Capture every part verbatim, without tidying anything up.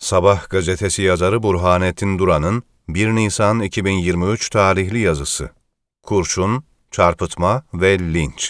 Sabah gazetesi yazarı Burhanettin Duran'ın bir Nisan iki bin yirmi üç tarihli yazısı. Kurşun, çarpıtma ve linç.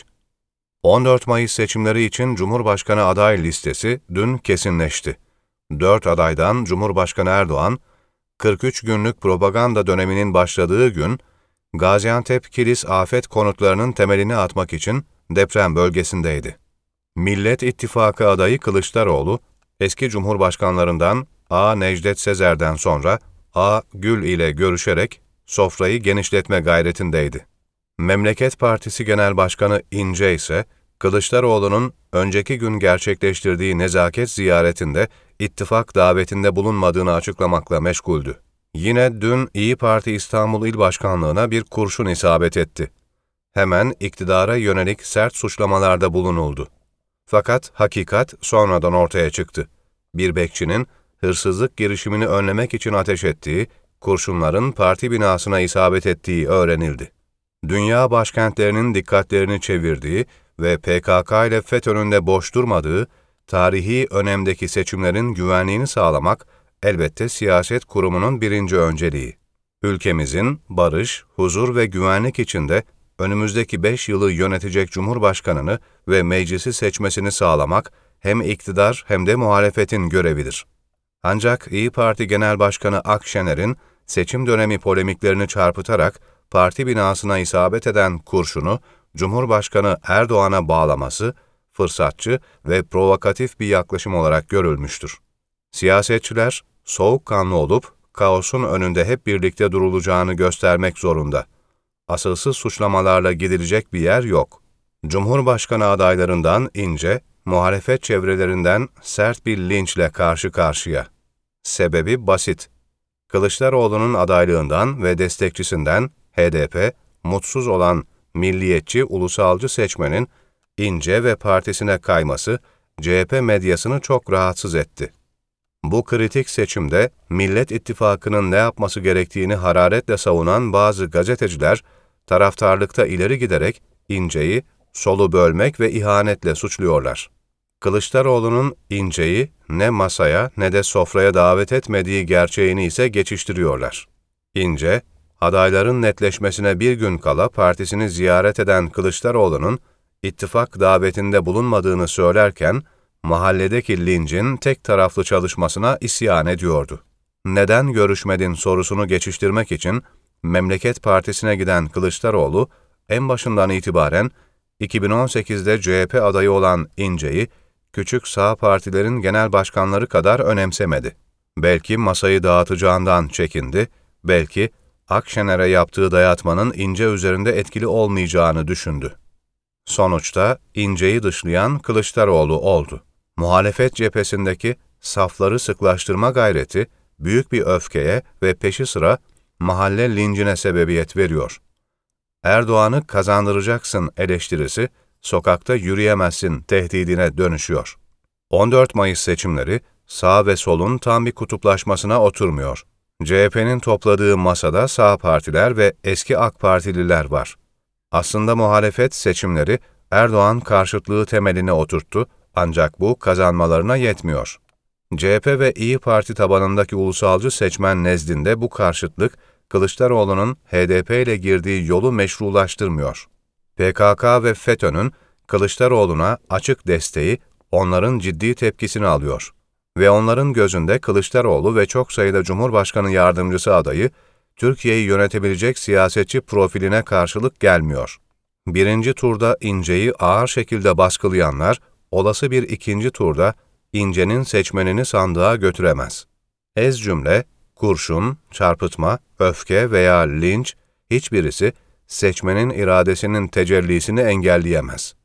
on dört Mayıs seçimleri için Cumhurbaşkanı aday listesi dün kesinleşti. Dört adaydan Cumhurbaşkanı Erdoğan, kırk üç günlük propaganda döneminin başladığı gün, Gaziantep-Kilis afet konutlarının temelini atmak için deprem bölgesindeydi. Millet İttifakı adayı Kılıçdaroğlu, eski cumhurbaşkanlarından A. Necdet Sezer'den sonra A. Gül ile görüşerek sofrayı genişletme gayretindeydi. Memleket Partisi Genel Başkanı İnce ise, Kılıçdaroğlu'nun önceki gün gerçekleştirdiği nezaket ziyaretinde ittifak davetinde bulunmadığını açıklamakla meşguldü. Yine dün İyi Parti İstanbul İl Başkanlığı'na bir kurşun isabet etti. Hemen iktidara yönelik sert suçlamalarda bulunuldu. Fakat hakikat sonradan ortaya çıktı. Bir bekçinin hırsızlık girişimini önlemek için ateş ettiği, kurşunların parti binasına isabet ettiği öğrenildi. Dünya başkentlerinin dikkatlerini çevirdiği ve P K K ile FETÖ'nün de boş durmadığı, tarihi önemdeki seçimlerin güvenliğini sağlamak, elbette siyaset kurumunun birinci önceliği. Ülkemizin barış, huzur ve güvenlik içinde önümüzdeki beş yılı yönetecek Cumhurbaşkanını ve meclisi seçmesini sağlamak, hem iktidar hem de muhalefetin görevidir. Ancak İyi Parti Genel Başkanı Akşener'in seçim dönemi polemiklerini çarpıtarak parti binasına isabet eden kurşunu Cumhurbaşkanı Erdoğan'a bağlaması, fırsatçı ve provokatif bir yaklaşım olarak görülmüştür. Siyasetçiler, soğukkanlı olup kaosun önünde hep birlikte durulacağını göstermek zorunda. Asılsız suçlamalarla gidilecek bir yer yok. Cumhurbaşkanı adaylarından İnce, muhalefet çevrelerinden sert bir linçle karşı karşıya. Sebebi basit. Kılıçdaroğlu'nun adaylığından ve destekçisinden H D P, mutsuz olan milliyetçi, ulusalcı seçmenin İnce ve partisine kayması C H P medyasını çok rahatsız etti. Bu kritik seçimde Millet İttifakı'nın ne yapması gerektiğini hararetle savunan bazı gazeteciler, taraftarlıkta ileri giderek İnce'yi solu bölmek ve ihanetle suçluyorlar. Kılıçdaroğlu'nun İnce'yi ne masaya ne de sofraya davet etmediği gerçeğini ise geçiştiriyorlar. İnce, adayların netleşmesine bir gün kala partisini ziyaret eden Kılıçdaroğlu'nun ittifak davetinde bulunmadığını söylerken, mahalledeki lincin tek taraflı çalışmasına isyan ediyordu. Neden görüşmedin sorusunu geçiştirmek için Memleket Partisi'ne giden Kılıçdaroğlu, en başından itibaren iki bin on sekizde C H P adayı olan İnce'yi küçük sağ partilerin genel başkanları kadar önemsemedi. Belki masayı dağıtacağından çekindi, belki Akşener'e yaptığı dayatmanın İnce üzerinde etkili olmayacağını düşündü. Sonuçta İnce'yi dışlayan Kılıçdaroğlu oldu. Muhalefet cephesindeki safları sıklaştırma gayreti büyük bir öfkeye ve peşi sıra mahalle lincine sebebiyet veriyor. Erdoğan'ı kazandıracaksın eleştirisi, sokakta yürüyemezsin tehdidine dönüşüyor. on dört Mayıs seçimleri sağ ve solun tam bir kutuplaşmasına oturmuyor. C H P'nin topladığı masada sağ partiler ve eski AK Partililer var. Aslında muhalefet seçimleri Erdoğan karşıtlığı temeline oturttu, ancak bu kazanmalarına yetmiyor. C H P ve İyi Parti tabanındaki ulusalcı seçmen nezdinde bu karşıtlık, Kılıçdaroğlu'nun H D P ile girdiği yolu meşrulaştırmıyor. P K K ve FETÖ'nün Kılıçdaroğlu'na açık desteği onların ciddi tepkisini alıyor. Ve onların gözünde Kılıçdaroğlu ve çok sayıda Cumhurbaşkanı yardımcısı adayı, Türkiye'yi yönetebilecek siyasetçi profiline karşılık gelmiyor. Birinci turda İnce'yi ağır şekilde baskılayanlar, olası bir ikinci turda İnce'nin seçmenini sandığa götüremez. Ez cümle, kurşun, çarpıtma, öfke veya linç, hiçbirisi seçmenin iradesinin tecellisini engelleyemez.